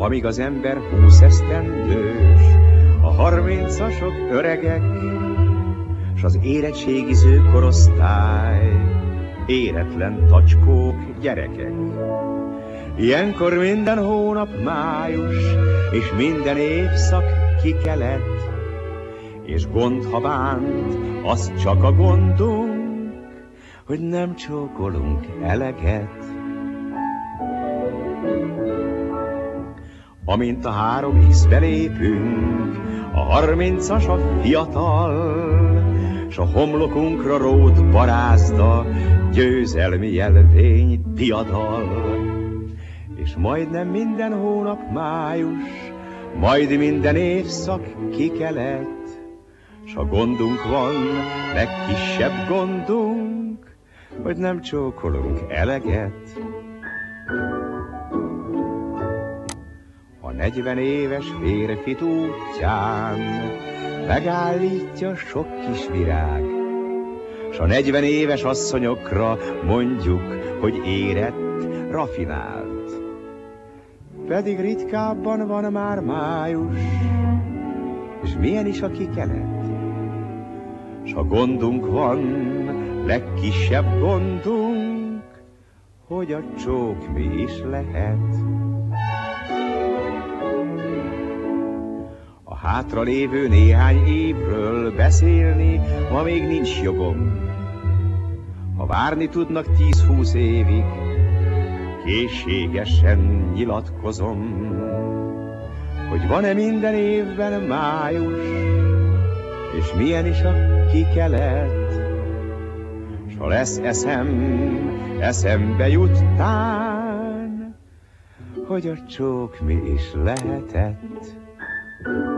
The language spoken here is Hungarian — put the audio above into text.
amíg az ember 20 esztendős, a 30-asok öregek, s az érettségiző korosztály éretlen tacskók, gyerekek. Ilyenkor minden hónap május, és minden évszak kikelet, és gond, ha bánt, az csak a gondunk, hogy nem csókolunk eleget. Amint a 3X-be lépünk, a 30-as a fiatal, s a homlokunkra rót barázda, győzelmi jelvény, diadal. És majdnem minden hónap május, majd minden évszak kikelet, s a gondunk van, legkisebb gondunk, hogy nem csókolunk eleget. A 40 éves férfit útján megállítja sok kis virág, s a 40 éves asszonyokra mondjuk, hogy érett, rafinált. Pedig ritkábban van már május, és milyen is a kikelet. S a gondunk van, legkisebb gondunk, hogy a csók mi is lehet. A hátralévő néhány évről beszélni ma még nincs jogom. Ha várni tudnak 10-20 évig, készségesen nyilatkozom, hogy van-e minden évben május, és milyen is a kikelet. S ha lesz eszembe jut tán, hogy a csók mi is lehetett.